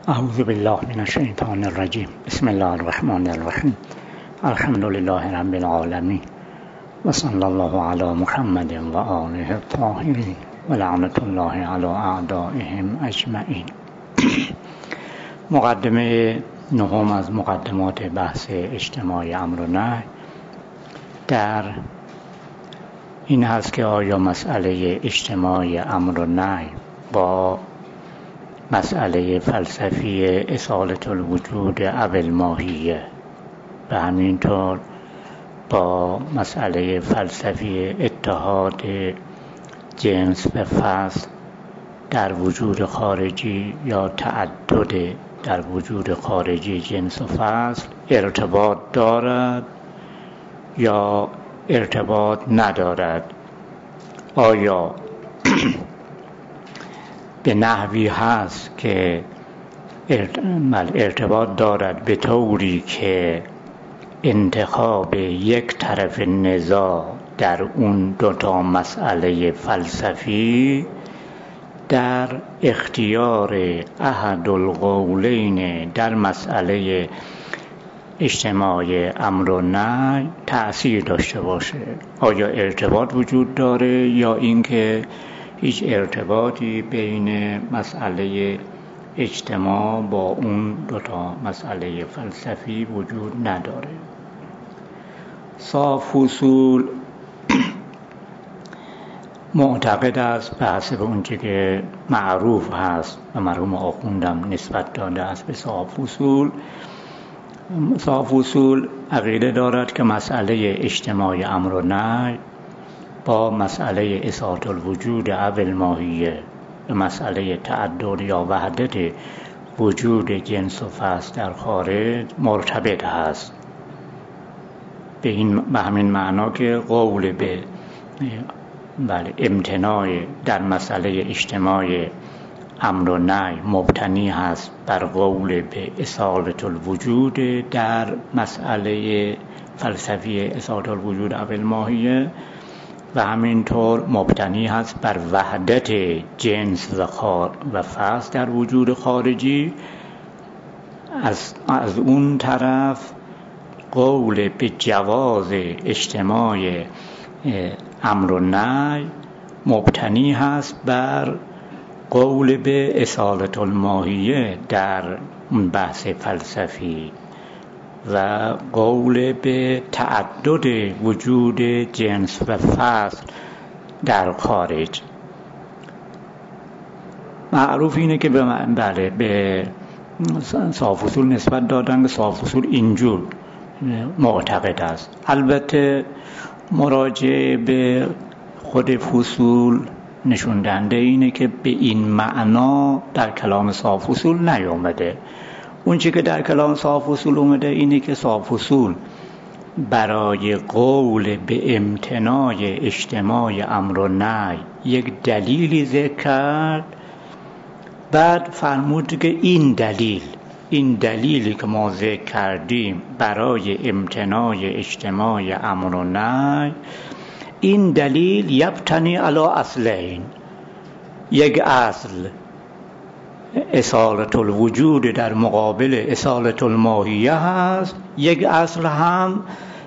اعوذ بالله من الشیطان الرجیم. بسم الله الرحمن الرحیم. الحمد لله رب العالمین و صلی الله علی محمد و آله الطاهرین و لعنت الله علی اعدائهم اجمعین. مقدمه نهم از مقدمات بحث اجتماع امر و نهی در این هست که آیا مسئله اجتماع امر و نهی با مسئله فلسفی اصالت الوجود اول ماهیه و همینطور با مسئله فلسفی اتحاد جنس و فصل در وجود خارجی یا تعدد در وجود خارجی جنس و فصل ارتباط دارد یا ارتباط ندارد؟ آیا به نحوی هست که ارتباط دارد به طوری که انتخاب یک طرف نزاع در اون دوتا مسئله فلسفی در اختیار احد القولین در مسئله اجتماع امر و نهی تأثیر داشته باشه؟ آیا ارتباط وجود داره یا اینکه هیچ ارتباطی بین مسئله اجتماع با اون دوتا مسئله فلسفی وجود نداره؟ صاف اصول معتقد است به حسب اونچه که معروف هست و مرحوم آخوندم نسبت داده است به صاف اصول. صاف اصول عقیده دارد که مسئله اجتماع امر و نهی با مسئله اصالت الوجود اول ماهیه و مسئله تعدد یا وحدت وجود جنس و فصل در خارج مرتبط هست. به همین معنا که قول به امتناع در مسئله اجتماع امر و نهی مبتنی هست بر قول به اصالت الوجود در مسئله فلسفی اصالت الوجود اول ماهیه و همینطور مبتنی هست بر وحدت جنس و فصل در وجود خارجی. از اون طرف قول به جواز اجتماع امر و نهی مبتنی هست بر قول به اصالت الماهیه در بحث فلسفی و قول به تعدد وجود جنس و فصل در خارج. معروف اینه که به صاف اصول نسبت دادن که صاف اصول اینجور معتقد است. البته مراجعه به خود فصول نشون دهنده اینه که به این معنا در کلام صاف اصول نیامده. اون چی که در کلام صاف اصول اومده اینه که صاف اصول برای قول به امتناع اجتماع امر و نهی یک دلیلی ذکر کرد، بعد فرمود که این دلیلی که ما ذکر کردیم برای امتناع اجتماع امر و نهی، این دلیل یبتنی علی اصلین، یک اصل اصالت الوجود در مقابل اصالت الماهیه هست، یک اصل هم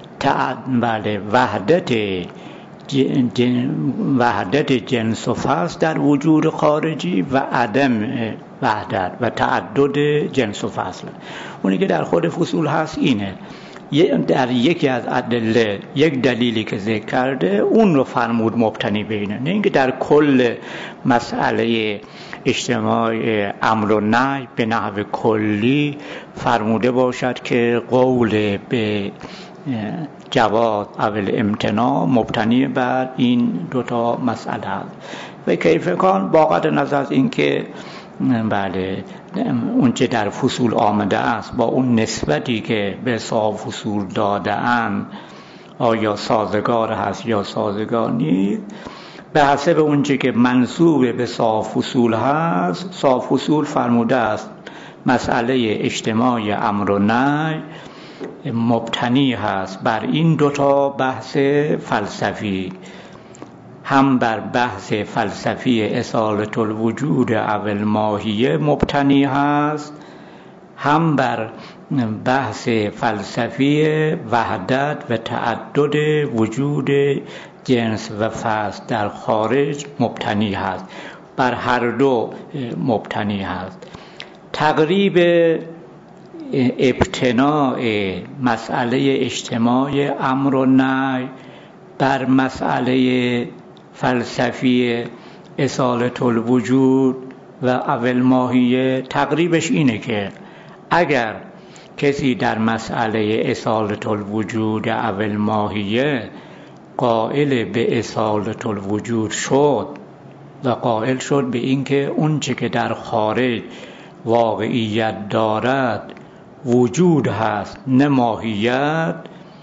وحدت جنس و فصل در وجود خارجی و عدم وحدت و تعدد جنس و فصل. اونی که در خود فصول هست اینه، در یکی از ادله یک دلیلی که ذکر کرده اون رو فرمود مبتنی به اینه، نه اینکه در کل مسئله اجتماع امر و نهی به نحو کلی فرموده باشد که قول به جواز اول امتناع مبتنی بر این دوتا مسئله است. و کیفکان با قطع نظر از اینکه اون چه در فصول آمده است با اون نسبتی که به صاف اصول داده اند آیا سازگار هست یا سازگار نیست، به حسب اون چه که منسوب به صاف اصول هست، صاف اصول فرموده است مسئله اجتماع امر و نهی مبتنی هست بر این دوتا بحث فلسفی، هم بر بحث فلسفی اصالة الوجود او الماهیه مبتنی هست، هم بر بحث فلسفی وحدت و تعدد وجود جنس و فصل در خارج مبتنی هست. بر هر دو مبتنی هست. تقریب ابتناء مسئله اجتماع امر و نهی بر مسئله فلسفی اصالة الوجود و او الماهیه، تقریبش اینه که اگر کسی در مسئله اصالة الوجود او الماهیه قائل به اصالة الوجود شد و قائل شد به اینکه اون چه که در خارج واقعیت دارد وجود هست نه ماهیت،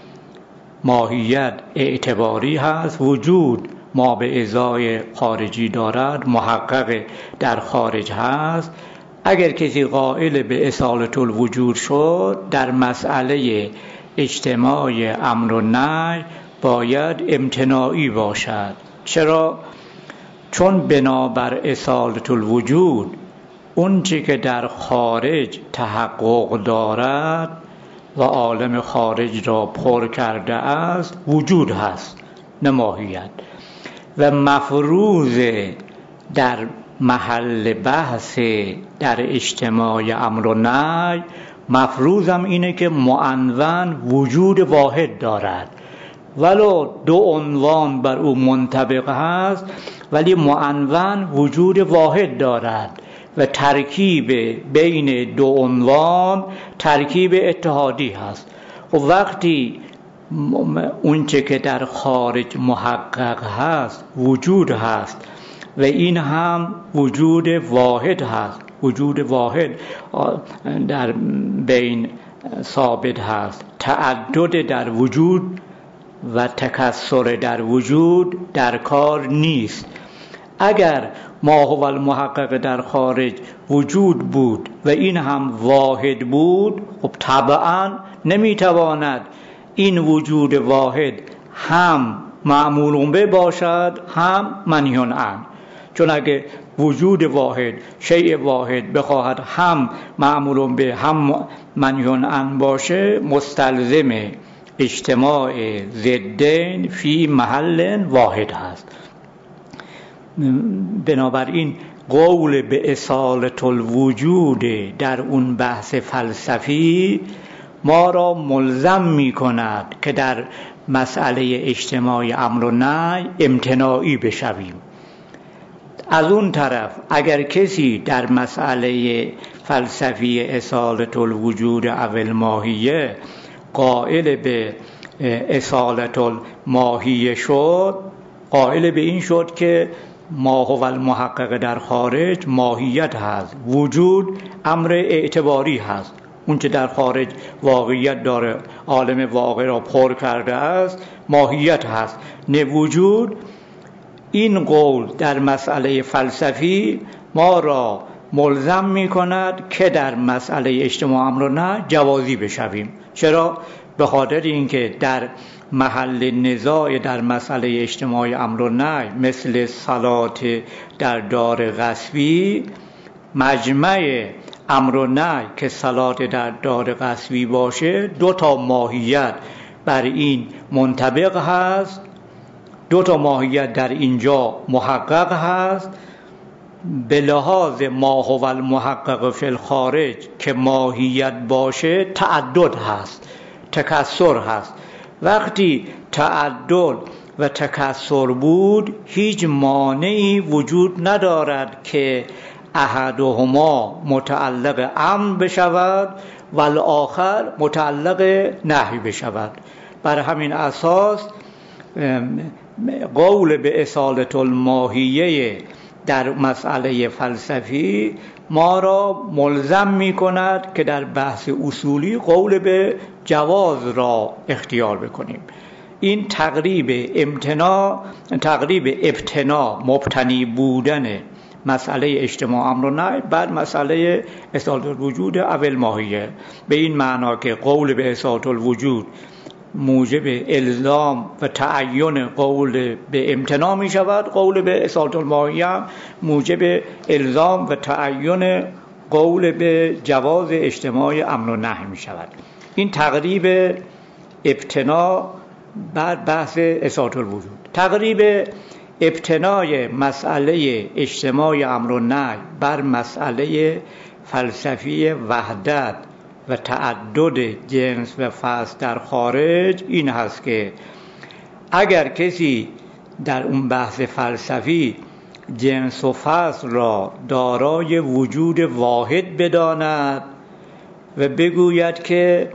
ماهیت اعتباری هست، وجود ما به ازای خارجی دارد محقق در خارج هست. اگر کسی قائل به اصالة الوجود شد در مسئله اجتماع امر و نهی باید امتناعی باشد. چرا؟ چون بنابر اصالة الوجود اون چی که در خارج تحقق دارد و عالم خارج را پر کرده است وجود هست نه ماهیت، و مفروض در محل بحث در اجتماع امر و نهی مفروضم اینه که معنون وجود واحد دارد، ولو دو عنوان بر او منطبق هست ولی معنون وجود واحد دارد و ترکیب بین دو عنوان ترکیب اتحادی هست. و وقتی اونچه که در خارج محقق هست وجود هست و این هم وجود واحد هست، وجود واحد در بین ثابت هست، تعدد در وجود و تکثر در وجود در کار نیست. اگر ما هو المحقق در خارج وجود بود و این هم واحد بود، خب طبعا نمیتواند این وجود واحد هم معمول به باشد هم منهی عنه. چون اگه وجود واحد شیء واحد بخواهد هم معمول به هم منهی عنه باشه مستلزم اجتماع ضدین فی محل واحد هست. بنابراین قول به اصالة الوجود در اون بحث فلسفی ما را ملزم می کند که در مسئله اجتماع امر و نهی امتناعی بشویم. از اون طرف اگر کسی در مسئله فلسفی اصالة الوجود او الماهیه قائل به اصالة الماهیه شد، قائل به این شد که ما هو المحقق در خارج ماهیت هست، وجود امر اعتباری هست، اون چه در خارج واقعیت داره عالم واقع را پر کرده است ماهیت هست نه وجود. این قول در مسئله فلسفی ما را ملزم می کند که در مسئله اجتماع امر و نهی جوازی بشویم. چرا؟ به خاطر اینکه در محل نزاع در مسئله اجتماع امر و نهی مثل صلات در دار غصبی، مجمع امر و نهی که صلات در دار غصبی باشه دو تا ماهیت بر این منطبق هست، دو تا ماهیت در اینجا محقق هست. به لحاظ ما هو المحقق فی الخارج که ماهیت باشه تعدد هست، تکثر هست. وقتی تعدد و تکثر بود هیچ مانعی وجود ندارد که احدهما متعلق امر بشود و الاخر متعلق نهی بشود. بر همین اساس قول به اصالة الماهیه در مسئله فلسفی ما را ملزم می کند که در بحث اصولی قول به جواز را اختیار بکنیم. این تقریب ابتنا مبتنی بودن مسئله اجتماع امر و نهی بر مسئله اصالة الوجود او الماهیه، به این معنا که قول به اصالة الوجود موجب الزام و تعین قول به امتناع می شود، قول به اصالت الماهیه هم موجب الزام و تعین قول به جواز اجتماع امر و نهی می شود. این تقریب ابتنا بر بحث اصالت الوجود. تقریب ابتنای مسئله اجتماع امر و نهی بر مسئله فلسفی وحدت و تعدد جنس و فصل در خارج این هست که اگر کسی در اون بحث فلسفی جنس و فصل را دارای وجود واحد بداند و بگوید که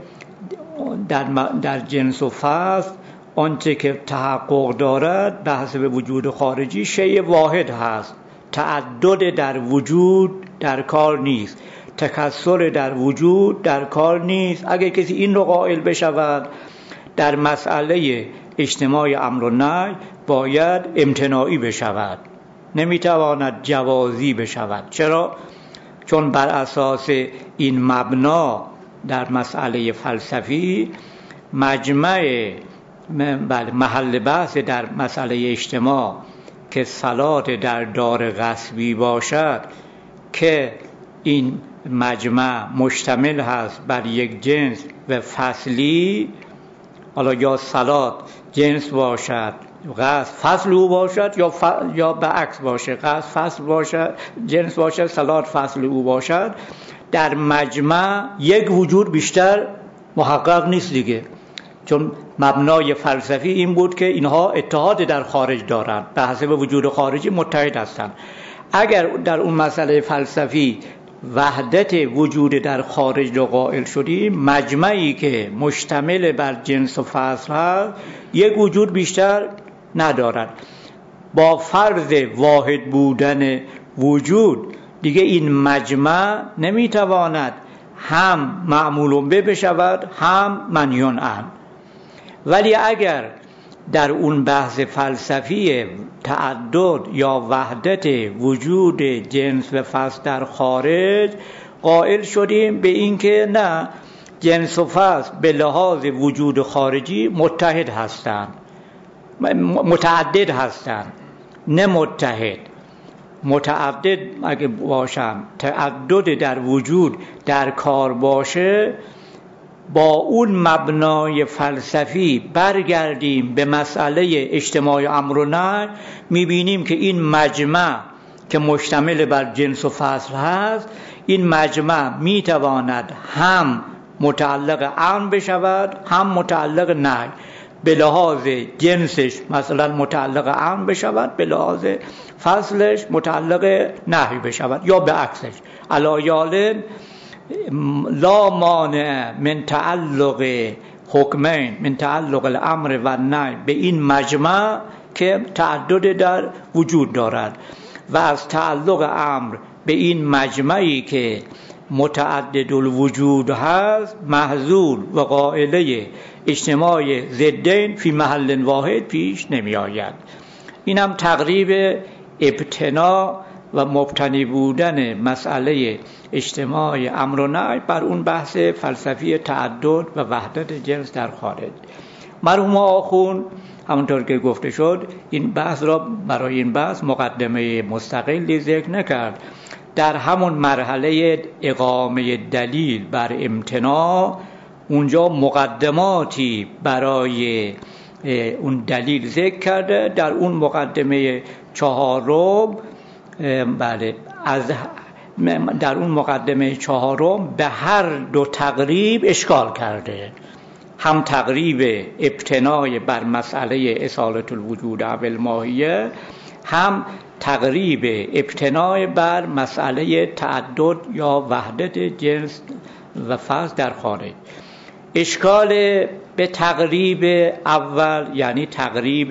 در جنس و فصل آنچه که تحقق دارد به حسب وجود خارجی شیء واحد هست، تعدد در وجود در کار نیست، تکثر در وجود در کار نیست. اگر کسی این رو قائل بشود در مسئله اجتماع امر و نهی باید امتناعی بشود، نمیتواند جوازی بشود. چرا؟ چون بر اساس این مبنا در مسئله فلسفی مجمع محل بحث در مسئله اجتماع که صلات در دار غصبی باشد که این مجمع مشتمل هست بر یک جنس و فصلی، حالا یا صلات جنس باشد غصب فصل او باشد یا به عکس باشه، غصب فصل باشد جنس باشد صلات فصل او باشد، در مجمع یک وجود بیشتر محقق نیست دیگه. چون مبنای فلسفی این بود که اینها اتحاد در خارج دارند، به حسب وجود خارجی متحد هستند. اگر در اون مسئله فلسفی وحدت وجود در خارج رو قائل شدیم، مجمعی که مشتمل بر جنس و فصل هست یک وجود بیشتر ندارد. با فرض واحد بودن وجود دیگه این مجمع نمیتواند هم معمول به بشود هم منهی عنه. ولی اگر در اون بحث فلسفی تعدد یا وحدت وجود جنس و فصل در خارج قائل شدیم به این که نه، جنس و فصل به لحاظ وجود خارجی متحد هستند، متعدد هستند، نه متحد. متعدد اگه باشن، تعدد در وجود در کار باشه، با اون مبنای فلسفی برگردیم به مسئله اجتماع امر و نهی، میبینیم که این مجمع که مشتمل بر جنس و فصل هست، این مجمع میتواند هم متعلق امر بشود هم متعلق نهی. به لحاظ جنسش مثلا متعلق امر بشود، به لحاظ فصلش متعلق نهی بشود، یا به عکسش. علایال لا مانع من تعلق حکمین، من تعلق الامر و النهی به این مجمع که تعدد در وجود دارد، و از تعلق امر به این مجمعی که متعدد الوجود هست محذور و قائله اجتماع ضدین فی محل واحد پیش نمی آید. این هم تقریب ابتنا و مبتنی بودن مسئله اجتماع امر و نهی بر اون بحث فلسفی تعدد و وحدت جنس در خارج. مرحوم آخوند همونطور که گفته شد این بحث را برای این بحث مقدمه مستقلی ذکر نکرد. در همون مرحله اقامه دلیل بر امتناع اونجا مقدماتی برای اون دلیل ذکر کرده. در اون مقدمه چهارم در اون مقدمه چهارم به هر دو تقریب اشکال کرده، هم تقریب ابتنای بر مسئله اصالت الوجود و الماهیه، هم تقریب ابتنای بر مسئله تعدد یا وحدت جنس و فصل در خارج. اشکال به تقریب اول یعنی تقریب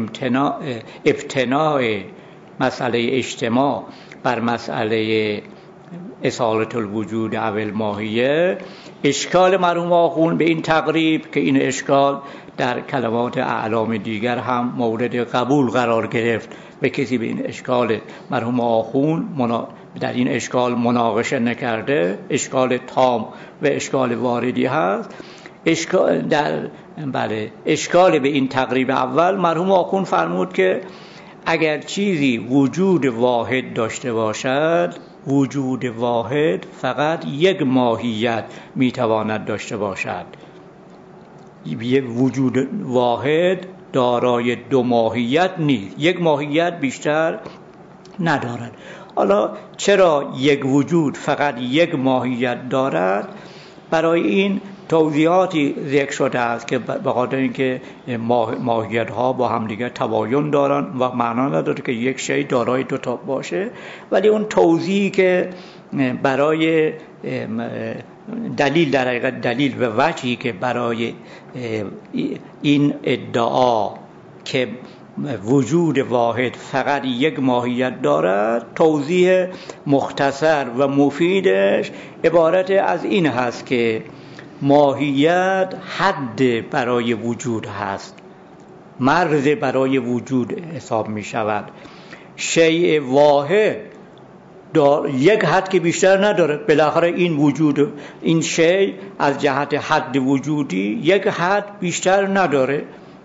ابتنای مسئله اجتماع بر مسئله اصالت الوجود و الماهیه، اشکال مرحوم آخوند به این تقریب که این اشکال در کلمات اعلام دیگر هم مورد قبول قرار گرفت و کسی به این اشکال مرحوم آخوند در این اشکال مناقشه نکرده، اشکال تام و اشکال واردی هست. اشکال به این تقریب اول، مرحوم آخوند فرمود که اگر چیزی وجود واحد داشته باشد، وجود واحد فقط یک ماهیت میتواند داشته باشد. یه وجود واحد دارای دو ماهیت نیست، یک ماهیت بیشتر ندارد. حالا چرا یک وجود فقط یک ماهیت دارد؟ برای این توضیحاتی ذکر شده است که به خاطر اینکه ماهیت ها با هم دیگر تباین دارن و معنا نداره که یک شی دارای دو تا باشه، ولی اون توضیحی که برای دلیل، در حقیقت دلیل و وجهی که برای این ادعا که وجود واحد فقط یک ماهیت دارد، توضیح مختصر و مفیدش عبارت از این هست که ماهیت حد برای وجود هست، مرز برای وجود حساب می شود. شیء واحد یک حد که بیشتر نداره. بالاخره این وجود، این شیء از جهت حد وجودی یک حد بیشتر نداره.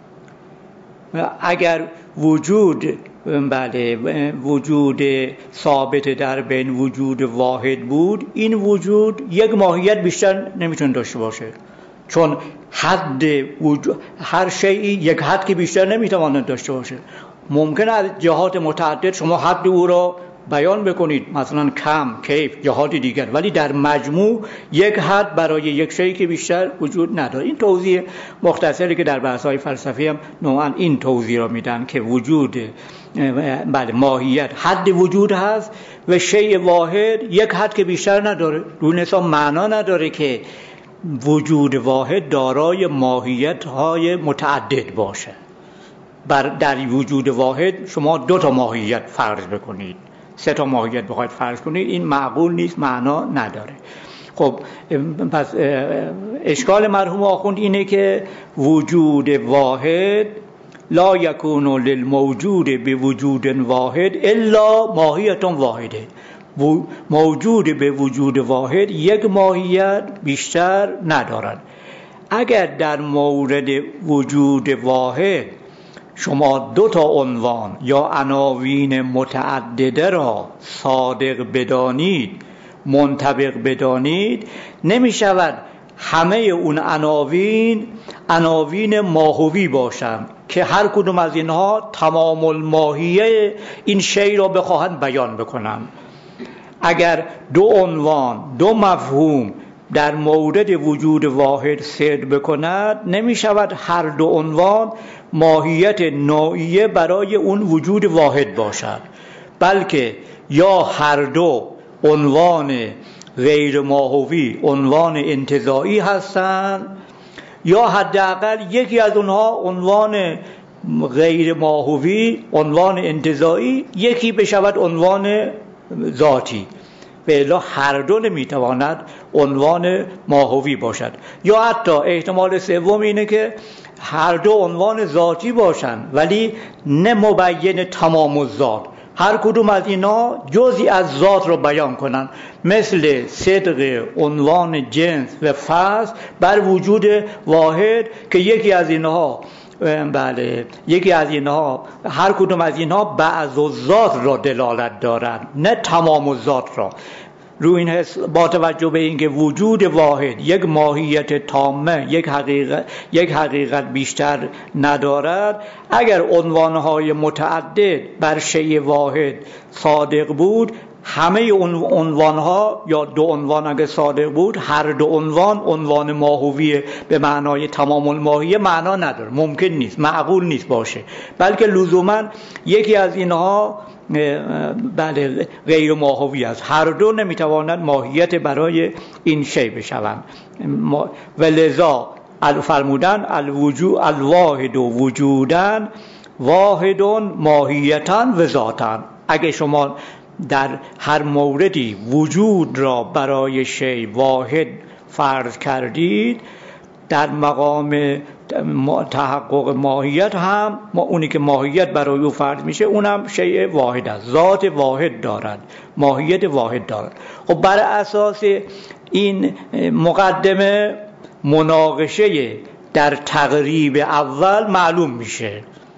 اگر وجود وجود ثابت در بین وجود واحد بود، این وجود یک ماهیت بیشتر نمیتونه داشته باشه، چون حد وجود هر شیء یک حد که بیشتر نمیتونه داشته باشه. ممکنه از جهات متعدد شما حد او را بیان بکنید، مثلا کم، کیف، جهات دیگر، ولی در مجموع یک حد برای یک شیء که بیشتر وجود نداره. این توضیح مختصری که در بحث‌های فلسفی هم نوعاً این توضیح را میدن که وجود ماهیت حد وجود هست و شیء واحد یک حد که بیشتر نداره. روی حساب معنا نداره که وجود واحد دارای ماهیت‌های متعدد باشه. در وجود واحد شما دو تا ماهیت فرض بکنید، سه تا ماهیت بخواید فرض کنید، این معقول نیست، معنا نداره. خب پس اشکال مرحوم آخوند اینه که وجود واحد لا یکون للموجود بوجود واحد الا ماهیت واحده. موجود به وجود واحد یک ماهیت بیشتر ندارد. اگر در مورد وجود واحد شما دو تا عنوان یا عناوین متعدده را صادق بدانید، منطبق بدانید، نمی شود همه اون عناوین ماهوی باشند که هر کدوم از اینها تمام الماهیه این شی را بخواهند بیان بکنند. اگر دو عنوان، دو مفهوم در مورد وجود واحد صدق بکند، نمی شود هر دو عنوان ماهیت نوعیه برای اون وجود واحد باشد، بلکه یا هر دو عنوان غیر ماهوی عنوان انتزاعی هستند، یا حداقل یکی از اونها عنوان غیر ماهوی عنوان انتزاعی، یکی بشود عنوان ذاتی. به الا هر دو نمیتواند عنوان ماهوی باشد. یا حتی احتمال سوم اینه که هر دو عنوان ذاتی باشند ولی نه مبین تمام الذات، هر کدوم از اینا جزئی از ذات رو بیان کنند، مثل صدق عنوان جنس و فصل بر وجود واحد که یکی از اینها هر کدوم از اینها بعض الذات را دلالت دارند، نه تمام الذات را. روی این حس با توجه به اینکه وجود واحد یک ماهیت تامه، یک حقیقت بیشتر ندارد، اگر عنوانهای متعدد بر شیء واحد صادق بود، همه اون عنوانها یا دو عنوان اگر صادق بود، هر دو عنوان ماهوی به معنای تمام الماهیه معنا نداره، ممکن نیست، معقول نیست باشه، بلکه لزوما یکی از اینها غیر ماهوی است. هر دو نمیتواند ماهیت برای این شی بشوند. و لذا فرمودن الواحد وجودن واحدون ماهیتن و ذاتن. اگه شما در هر موردی وجود را برای شی واحد فرض کردید، در مقام تحقق ماهیت هم اونی که ماهیت برای او فرض میشه اونم شیء واحد است، ذات واحد دارد، ماهیت واحد دارد. خب بر اساس این مقدمه مناقشه در تقریب اول معلوم میشه.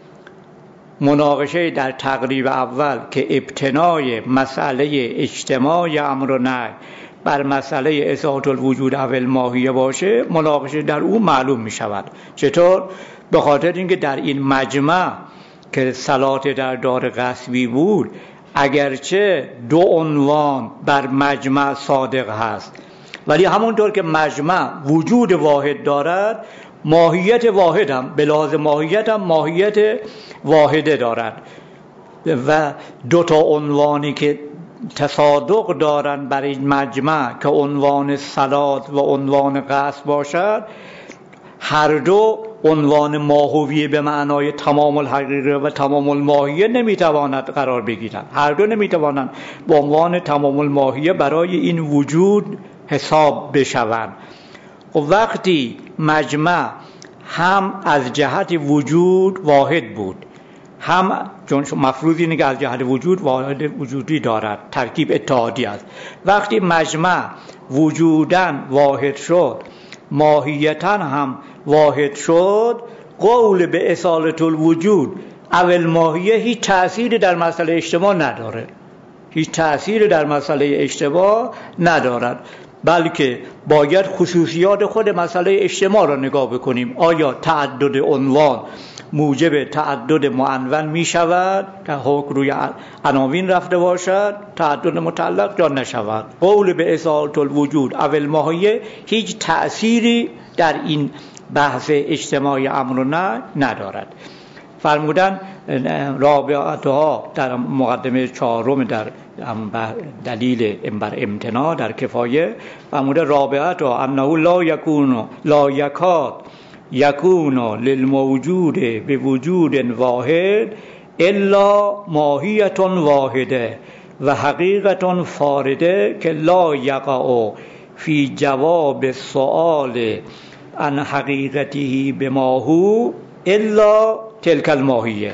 مناقشه در تقریب اول که ابتنای مسئله اجتماع امر و نهی بر مسئله اثبات الوجود او الماهیه باشه، مناقشه در اون معلوم می شود. چطور؟ به خاطر اینکه در این مجمع که صلات در دار غصبی بود، اگرچه دو عنوان بر مجمع صادق هست، ولی همونطور که مجمع وجود واحد دارد، ماهیت واحد هم به لحاظ ماهیت هم ماهیت واحده دارد و دو تا عنوانی که تصادق دارن بر این مجمع که عنوان صلات و عنوان قصد باشد، هر دو عنوان ماهویه به معنای تمام الحقیقه و تمام الماهیه نمیتواند قرار بگیرند. هر دو نمیتوانند به عنوان تمام الماهیه برای این وجود حساب بشوند. و وقتی مجمع هم از جهت وجود واحد بود، هم چون مفروض اینه که از جهت وجود واحد وجودی دارد، ترکیب اتحادی است. وقتی مجمع وجودن واحد شد، ماهیتا هم واحد شد، قول به اصالت الوجود اول ماهیه هیچ تأثیری در مسئله اجتماع نداره، هیچ تأثیری در مسئله اجتماع ندارد، بلکه باید خصوصیات خود مسئله اجتماع را نگاه بکنیم. آیا تعدد عنوان موجب تعدد معنون می شود که حکم روی عناوین رفته باشد، تعدد مطلق یا نشود؟ قول به اصالت الوجود اول ماهیه هیچ تأثیری در این بحث اجتماعی امر و نهی ندارد. فرمودن رابعتها در مقدمه چهارم در دلیل بر امتناع در کفایه، فرموده رابعتها انه لا یکاد یکون للموجود به وجود واحد الا ماهیت واحده و حقیقت فارده که لا یقع فی جواب سؤال عن حقیقته بماهو الا تلک الماهیه.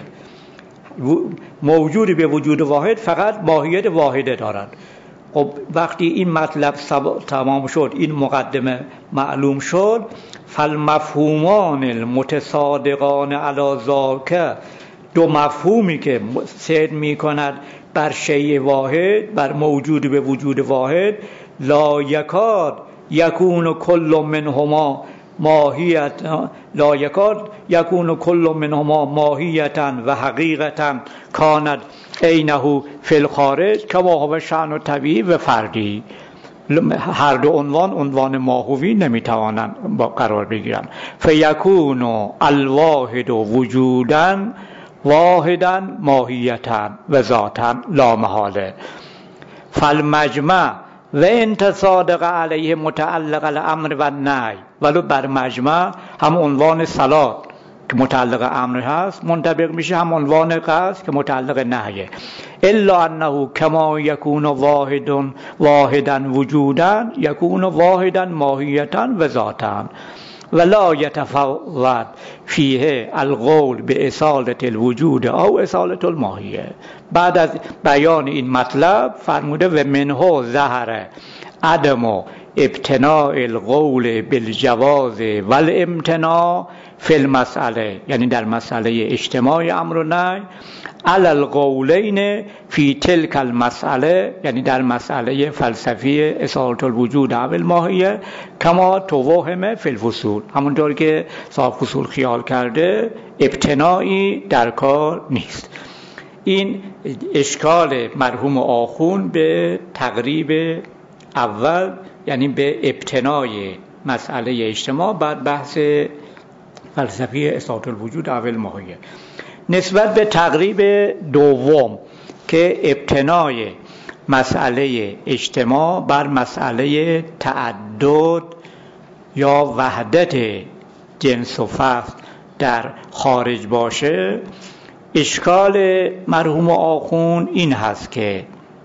موجود به وجود واحد فقط ماهیت واحده دارد. خب وقتی این مطلب تمام شد، این مقدمه معلوم شد، فالمفهومان المتصادقان علی ذاک، دو مفهومی که صدق می کند بر شیء واحد، بر موجود به وجود واحد، لا یکاد یکون کل منهما ماهیت، لا یکاد یکون کل منهما ماهیتا و حقیقتا کاند عینه فی الخارج کما هو شأن طبیعی و فردی. هر دو عنوان ماهوی نمیتوانند با قرار بگیرند. فیکون الواحد وجودا واحدا ماهیتا و ذاتا لا محاله. فالمجمع و ان تصادق علیه متعلق الامر و النهی، ولو بر مجمع هم عنوان صلات که متعلق امر هست منطبق میشه، هم عنوان قصد که متعلق نهیه، الا انه کما یکون واحدا وجودا یکون واحدا ماهیتا و ذاتا ولا یتفاوت فیه القول به اصالت الوجود او اصالت الماهیه. بعد از بیان این مطلب فرموده و منه ظهر عدم ابتناء القول بالجواز والامتناع فی المسئله، یعنی در مسئله اجتماع امر و نهی، علی القولین فی تلک المسئله، یعنی در مسئله فلسفی اصالت الوجود او الماهیه، کما توهم فی الفصول، همونطور که صاحب فصول خیال کرده ابتناعی در کار نیست. این اشکال مرحوم آخون به تقریب اول، یعنی به ابتنای مسئله اجتماع بعد بحث فلسفی اثبات الوجود اول ماهیه. نسبت به تقریب دوم که ابتنای مسئله اجتماع بر مسئله تعدد یا وحدت جنس و فصل در خارج باشه، اشکال مرحوم آخون این هست که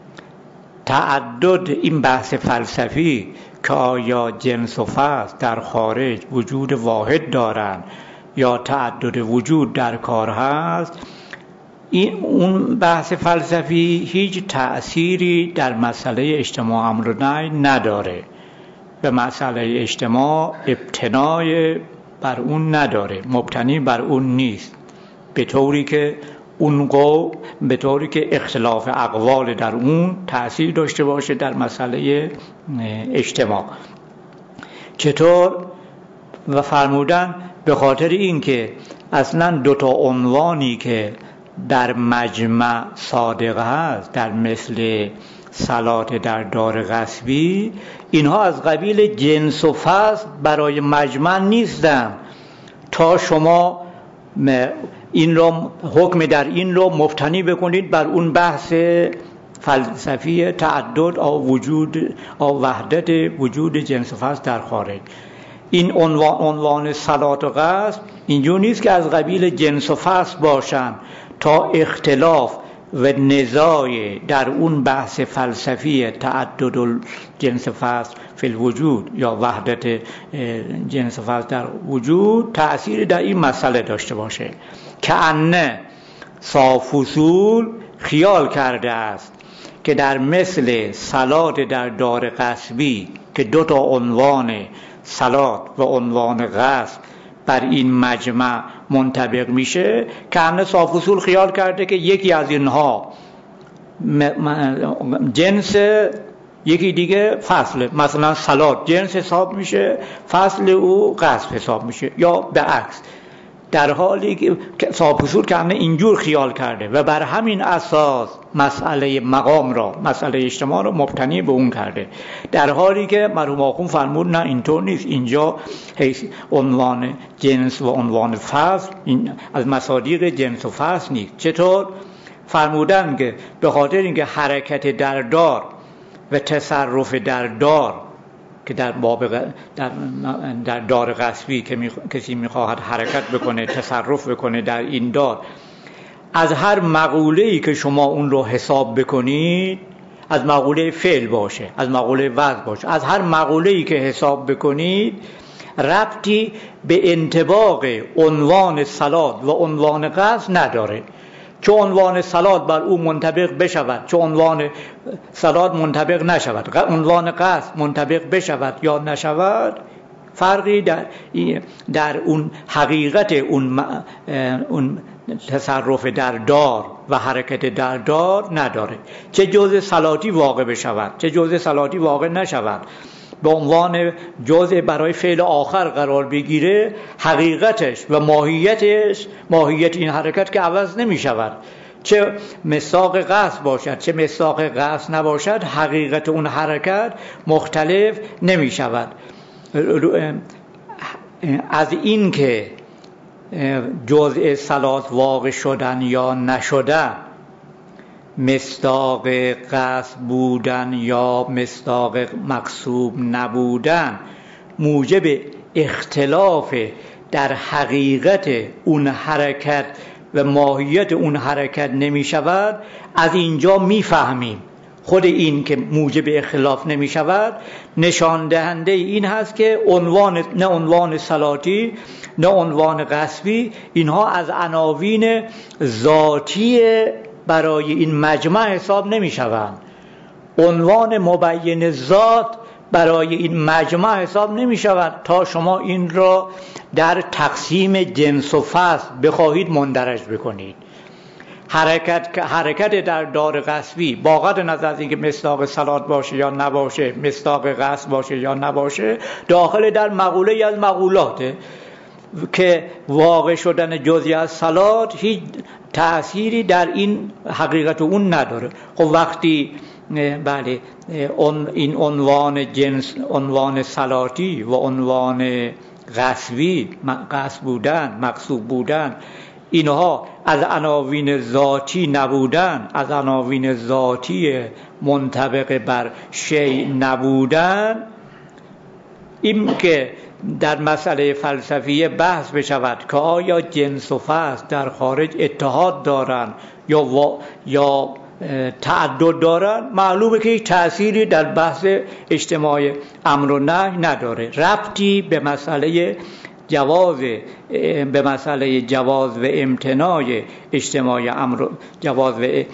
تعدد، این بحث فلسفی که آیا جنس و فصل در خارج وجود واحد دارند یا تعدد وجود در کار هست، اون بحث فلسفی هیچ تأثیری در مسئله اجتماع امر و نهی نداره. به مسئله اجتماع ابتنای بر اون نداره، مبتنی بر اون نیست، به طوری که اختلاف اقوال در اون تأثیر داشته باشه در مسئله اجتماع. چطور؟ و فرمودن به خاطر این که اصلا دوتا عنوانی که در مجمع صادق هست، در مثل صلات در دار غصبی، اینها از قبیل جنس و فصل برای مجمع نیستن تا شما این رو حکم در این رو مبتنی بکنید بر اون بحث فلسفی تعدد او وجود او وحدت وجود جنس و فصل در خارج. این عنوان صلات و غصب اینجور نیست که از قبیل جنس و فصل باشن تا اختلاف و نزاع در اون بحث فلسفی تعدد جنس فصل فی الوجود یا وحدت جنس فصل در وجود تأثیر در این مسئله داشته باشه. که انه صافوصول خیال کرده است که در مثل صلات در دار غصبی که دوتا عنوان صلات و عنوان غصب بر این مجمع منطبق میشه، که انه صافوصول خیال کرده که یکی از اینها جنس یکی دیگه فصل، مثلا صلات جنس حساب میشه، فصل او غصب حساب میشه، یا به عکس. در حالی که صافوصول که اینجور خیال کرده و بر همین اساس مسئله مقام را، مسئله اجتماع را مبتنی به اون کرده، در حالی که مرحوم آخوند فرمود نه اینطور نیست، اینجا عنوان جنس و عنوان فصل این از مصادیق جنس و فصل نیست. چطور؟ فرمودن که به خاطر اینکه حرکت در دار و تصرف در دار که در دار غصبی که کسی میخواهد حرکت بکنه، تصرف بکنه در این دار، از هر مقوله‌ای که شما اون رو حساب بکنید، از مقوله فعل باشه، از مقوله وضع باشه، از هر مقوله‌ای که حساب بکنید ربطی به انطباق عنوان صلات و عنوان غصب نداره. چه عنوان صلات بر او منطبق بشود، چه عنوان صلات منطبق نشود، عنوان قصد منطبق بشود یا نشود، فرقی در اون حقیقت اون تصرف در دار و حرکت در دار نداره. چه جزء صلاتی واقع بشود، چه جزء صلاتی واقع نشود، به عنوان جزء برای فعل آخر قرار بگیره، حقیقتش و ماهیت این حرکت که عوض نمی شود. چه مصداق قصد باشد چه مصداق قصد نباشد، حقیقت اون حرکت مختلف نمی شود. از این که جزء صلات واقع شدن یا نشدن، مصداق قصد بودن یا مصداق مقصوب نبودن، موجب اختلاف در حقیقت اون حرکت و ماهیت اون حرکت نمی شود. از اینجا می فهمیم خود این که موجب اختلاف نمی شود نشان دهنده این هست که نه عنوان صلاتی نه عنوان قصبی، اینها از عناوین ذاتی برای این مجمع حساب نمی شوند. عنوان مبین ذات برای این مجمع حساب نمی شود تا شما این را در تقسیم جنس و فصل بخواهید مندرج بکنید. حرکت در دار غصبی با قطع نظر از اینکه مصداق صلات باشه یا نباشه، مصداق قصب باشه یا نباشه، داخل در مقوله از مقولاته که واقع شدن جزئی از صلات هیچ تأثیری در این حقیقت اون نداره. خب وقتی بله این عنوان جنس، عنوان صلاتی و عنوان غصبی، غصب بودن، مقصوب بودن، اینها از عناوین ذاتی نبودن، از عناوین ذاتی منطبق بر شیء نبودن، این که در مسئله فلسفی بحث بشود که آیا جنس و فصل در خارج اتحاد دارن یا تعدد دارن، معلومه که هیچ تأثیری در بحث اجتماع امر و نهی نداره، ربطی به مسئله جواز به مسئله جواز و امتناع اجتماع امر، جواز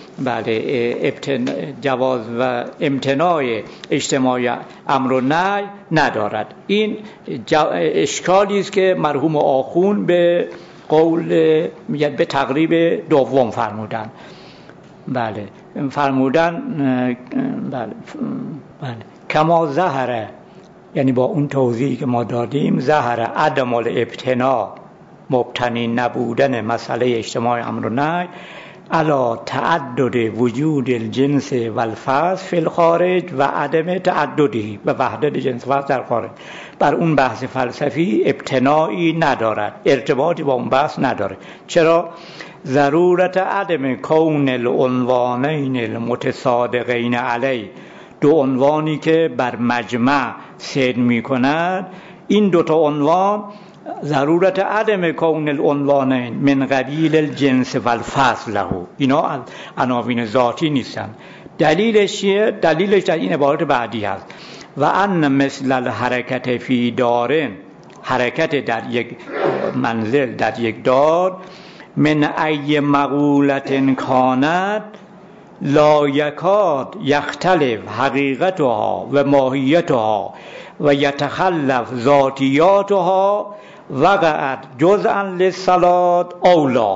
و امتناع اجتماع امر و نهی ندارد. این اشکالی است که مرحوم آخوند به قول به تقریب دوم فرمودن. بله فرمودن بله کما ظهره، یعنی با اون توضیحی که ما دادیم، ظهر عدم الابتناء، مبتنی نبودن مسئله اجتماع امر و نهی، علی تعدد وجود الجنس و الفصل فی الخارج و عدم تعددی و وحدت جنس و فصل در خارج، بر اون بحث فلسفی ابتنایی ندارد، ارتباطی با اون بحث نداره. چرا؟ ضرورت عدم کون العنوانین المتصادقین علی، دو عنوانی که بر مجمع صدق می کند، این دوتا عنوان ضرورت عدم کون العنوانین من قبیل الجنس و الفصل له، اینا عناوین ذاتی نیستن. دلیلش چیه؟ دلیلش در این عبارت بعدی هست: و ان مثل الحرکت فی دارن، حرکت در یک منزل، در یک دار، من ای مقولت کانت لا یکاد یختلف حقیقتها و ماهیتها و یتخلف ذاتیاتها، وقعت جزءا للصلاة اولا،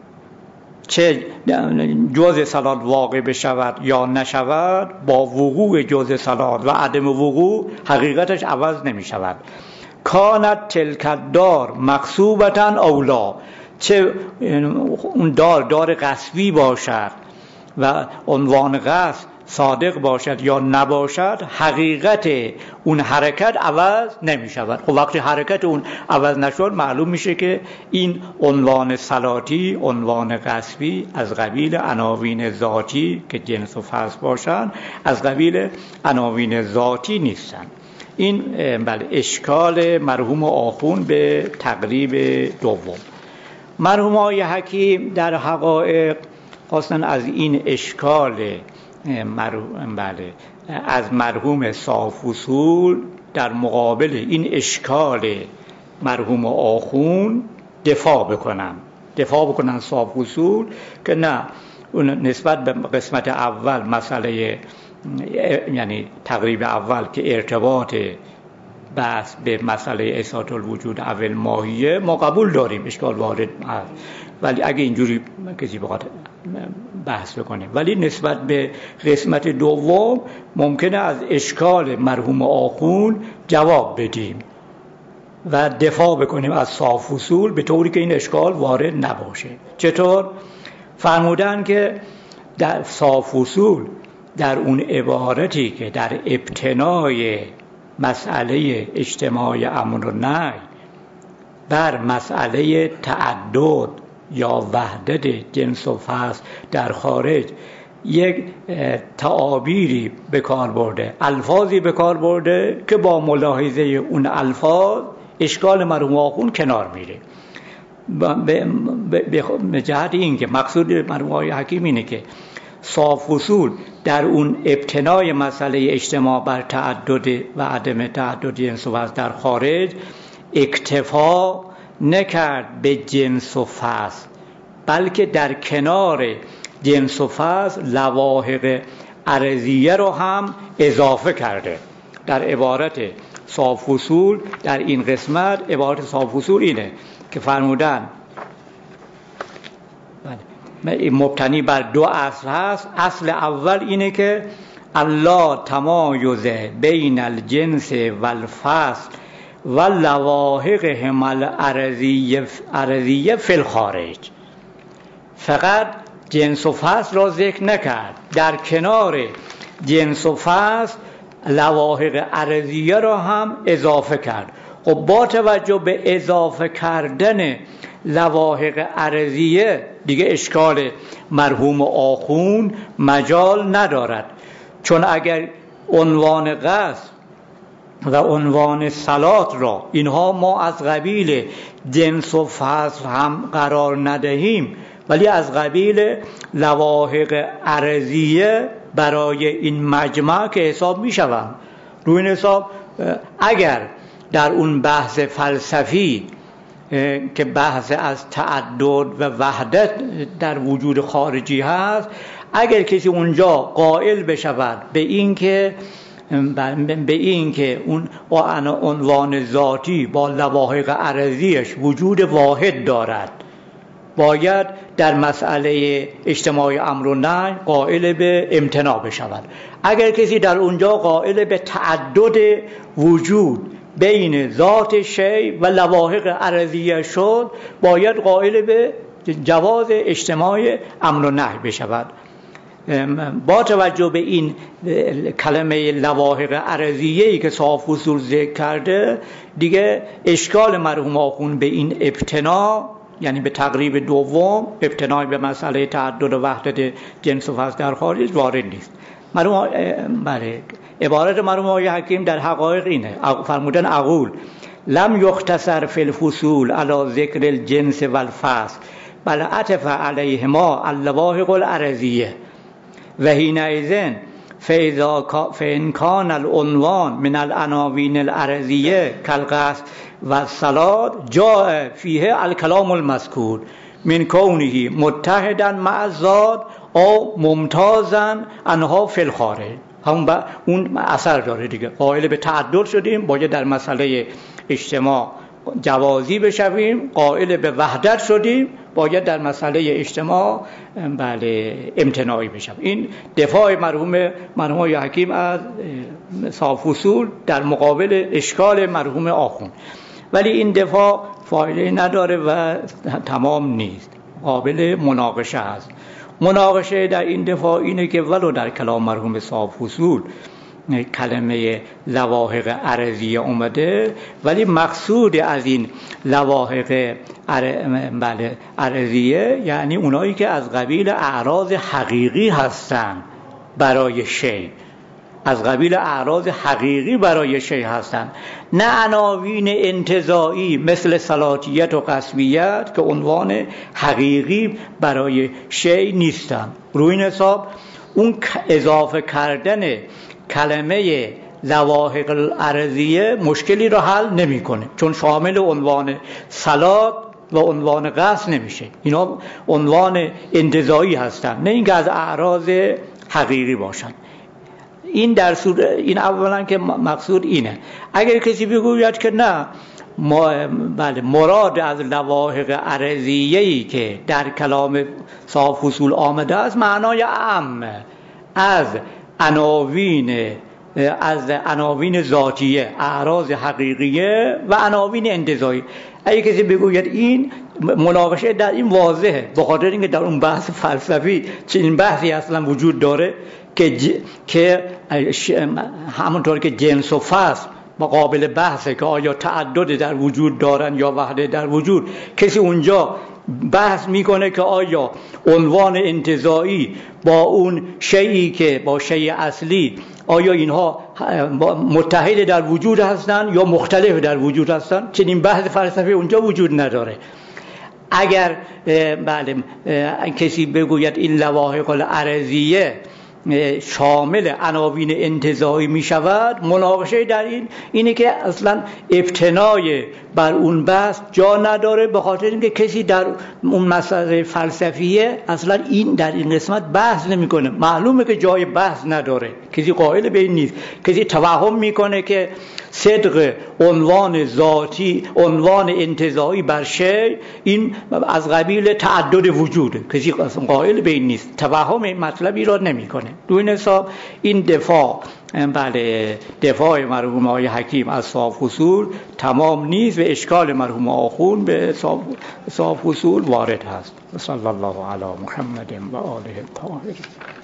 چه جزء صلاة واقع بشود یا نشود، با وقوع جزء صلاة و عدم وقوع حقیقتش عوض نمی شود. کانت تلک الدار مغصوبة اولا، چه اون دار غصبی باشد و عنوان غصب صادق باشد یا نباشد، حقیقت اون حرکت عوض نمی شود. خب وقتی حرکت اون عوض نشد، معلوم میشه که این عنوان صلاتی، عنوان غصبی، از قبیل عناوین ذاتی که جنس و فصل باشند، از قبیل عناوین ذاتی نیستند. این بله اشکال مرحوم آخوند به تقریب دوم. مرحوم آقای حکیم در حقایق خواستن از این اشکال بله از مرحوم صاف اصول در مقابل این اشکال مرحوم آخوند دفاع بکنن صاف اصول، که نه، اون نسبت به قسمت اول مسئله، یعنی تقریب اول که ارتباط بحث به مسئله اثبات الوجود اول ماهیه، ما قبول داریم، اشکال وارد هست، ولی اگه اینجوری کسی بخواد بحث بکنیم، ولی نسبت به قسمت دوم ممکنه از اشکال مرحوم آخوند جواب بدیم و دفاع بکنیم از صاف اصول به طوری که این اشکال وارد نباشه. چطور؟ فرمودن که در صاف اصول، در اون عبارتی که در ابتنای مسئله اجتماع امر و نهی بر مسئله تعدد یا وحدت جنس و فصل در خارج یک تعابیری به کار برده، الفاظی به کار برده که با ملاحظه اون الفاظ اشکال مرحوم آخوند کنار میره. به جهت این که مقصود مرحوم آقای حکیم اینه که صاف اصول در اون ابتنای مسئله اجتماع بر تعدد و عدم تعدد جنس و فصل در خارج اکتفا نکرد به جنس و فصل، بلکه در کنار جنس و فصل لواحق عرضیه رو هم اضافه کرده. در عبارت صاف اصول در این قسمت، عبارت صاف اصول اینه که فرمودن مبتنی بر دو اصل هست. اصل اول اینه که الله تمایز بین الجنس و الفصل و لواحق همال عرضیه فی الخارج، فقط جنس و فصل را ذکر نکرد، در کنار جنس و فصل لواحق عرضیه را هم اضافه کرد. خب با توجه به اضافه کردن لواحق عرضیه دیگه اشکال مرحوم آخوند مجال ندارد، چون اگر عنوان قصد و عنوان صلات را اینها ما از قبیل جنس و فصل هم قرار ندهیم، ولی از قبیل لواحق عرضیه برای این مجمع که حساب می شوند. روی این حساب اگر در اون بحث فلسفی که بحث از تعدد و وحدت در وجود خارجی هست، اگر کسی اونجا قائل بشود به این که اون عنوان ذاتی با لواحق عرضیش وجود واحد دارد، باید در مسئله اجتماع امر و نهی قائل به امتناع بشود. اگر کسی در اونجا قائل به تعدد وجود بین ذات شیء و لواحق عرضیه شد، باید قائل به جواز اجتماع امر و نهی بشود. با توجه به این کلمه لواحق عرضیه‌ای که صاحب اصول ذکر کرده، دیگه اشکال مرحوم آخوند به این ابتنا، یعنی به تقریب دوم، ابتنای به مسئله تعدد و وحدت جنس و فصل در خارج، وارد نیست. عبارت مرحوم آقای حکیم در حقایق اینه، فرمودن اقول لم یختصر فی الفصول علی ذکر الجنس و الفصل بل عطف علیهما اللواحق العرضیه و حینئذ فإن کان العنوان من العناوین العرضیه کالقصد و الصلاة جاء فیه الکلام المذکور من کونه متحدا مع الذات او ممتازا عنها فی الخارج. اون اثر داره دیگه. قائل به تعدد شدیم، باید در مسئله اجتماع جوازی بشویم. قائل به وحدت شدیم، باید در مسئله اجتماع امتناعی بشویم. این دفاع مرحوم حکیم از صاحب اصول در مقابل اشکال مرحوم آخوند. ولی این دفاع فایده نداره و تمام نیست، قابل مناقشه است. مناقشه در این دفاع اینه که ولو در کلام مرحوم صاحب اصول کلمه لواحق عرضیه اومده، ولی مقصود از این لواحق عرضیه یعنی اونایی که از قبیل اعراض حقیقی هستن برای شیء، از قبیل اعراض حقیقی برای شیء هستن، نه عناوین انتزاعی مثل صلاتیت و قسمیت که عنوان حقیقی برای شیء نیستن. روی این حساب اون اضافه کردن کلمه لواحق العرضیه مشکلی رو حل نمیکنه، چون شامل عنوان صلات و عنوان قصد نمیشه. اینا عنوان انتزاعی هستن، نه اینکه از اعراض حقیقی باشن. این اولا که مقصود اینه. اگر کسی بگوید که نه، مراد از لواحق عرضیه‌ای که در کلام صاحب اصول آمده است معنای اعم از عناوین ذاتیه، اعراض حقیقیه و عناوین انتزاعی. اگه کسی بگوید این مناقشه در این واضحه، به خاطر اینکه در اون بحث فلسفی چنین بحثی اصلا وجود داره که همونطور که جنس و فصل قابل بحثه که آیا تعدد در وجود دارن یا وحدت در وجود، کسی اونجا بحث میکنه که آیا عنوان انتزاعی با اون شیئی که با شیء اصلی، آیا اینها متحد در وجود هستن یا مختلف در وجود هستن. چنین بحث فلسفی اونجا وجود نداره. اگر کسی بگوید این لواحق العرضیه شامل عناوین انتزاعی می شود، مناقشه در اینه که اصلا ابتنای بر اون بحث جا نداره، به خاطر اینکه کسی در اون مسئله فلسفیه اصلا در این قسمت بحث نمیکنه. معلومه که جای بحث نداره، کسی قائل به این نیست. کسی توهم میکنه که صدق عنوان ذاتی، عنوان انتزاعی بر شیء، این از قبیل تعدد وجوده. کسی قائل به این نیست، توهم مطلبی را نمیکنه. دو این حساب این دفاع مرحوم آقای حکیم از صاحب اصول تمام نیست و اشکال مرحوم آخوند به صاحب اصول وارد هست. صلی الله علی محمد و آله الطاهرین.